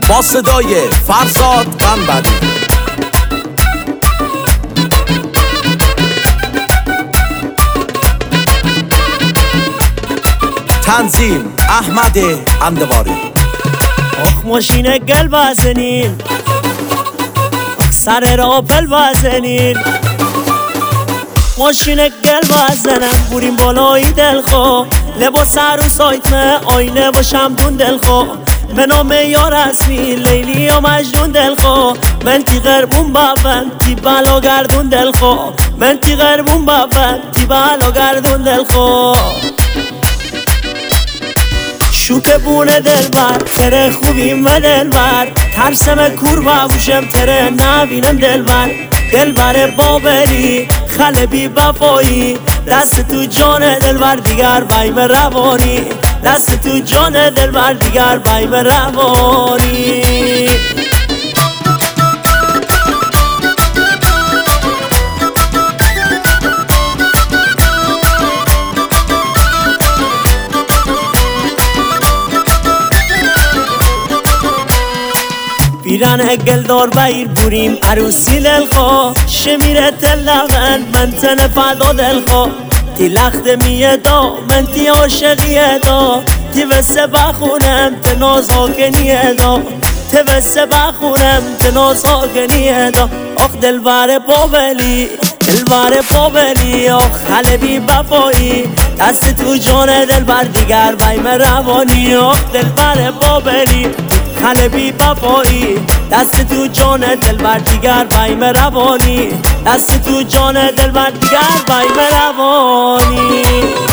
با صدای فرزاد بنبری. تنظیم احمد اندواری. آخ ماشین گل بزنین، سر را پل بزنین، ماشین گل بزنم بوریم بالای دل خو، لباس عروس آیتمه آینه باشم دون دل خو، به نام یار اسمی لیلی و مجنون دل خو، من تی غربون بابن تی بالا گردون دل خو، من تی غربون بابن تی بالا گردون دل خو. شوک بونه دل بر تره خوبیم و دل بر، ترسم کور بابوشم تره نبینم دل بر، دل بر بابری خله بی بفایی، دست تو جان دل بر دیگر بایم روانی، دست تو جان دل بر دیگر بایم روانی. پیران گلدار بیر بوریم عروسی دلخو، شمیره تلغن من تن فدا دلخو، تی لخت میه دا من تی عاشقیه دا، تی وسه بخونم تی نازاکنیه دا، تی وسه بخونم تی نازاکنیه دا. آخ دلبر بابلی دلبر بابلی، آخ خله بی بفایی، دست تو جان دلبر دیگر بایم روانی. آخ دلبر بابلی خله بی بفایی، دست تو جان دلبر دیگر بایم روانی، دست تو جان دلبر دیگر بایم روانی.